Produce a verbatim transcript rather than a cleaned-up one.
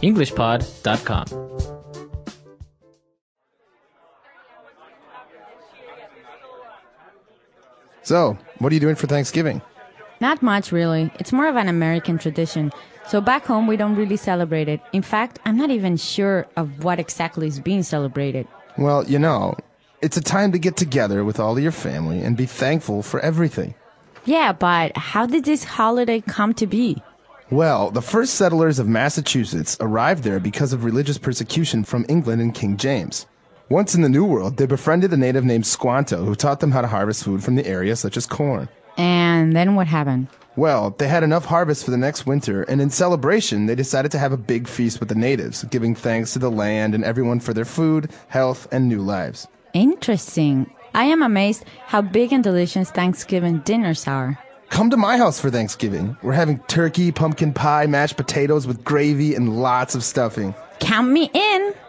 english pod dot com. So, what are you doing for Thanksgiving? Not much, really. It's more of an American tradition. So back home, we don't really celebrate it. In fact, I'm not even sure of what exactly is being celebrated. Well, you know, it's a time to get together with all of your family and be thankful for everything. Yeah, but how did this holiday come to be? Well, the first settlers of Massachusetts arrived there because of religious persecution from England and King James. Once in the New World, they befriended a native named Squanto who taught them how to harvest food from the area, such as corn. And then what happened? Well, they had enough harvest for the next winter, and in celebration, they decided to have a big feast with the natives, giving thanks to the land and everyone for their food, health, and new lives. Interesting. I am amazed how big and delicious Thanksgiving dinners are. Come to my house for Thanksgiving. We're having turkey, pumpkin pie, mashed potatoes with gravy, and lots of stuffing. Count me in!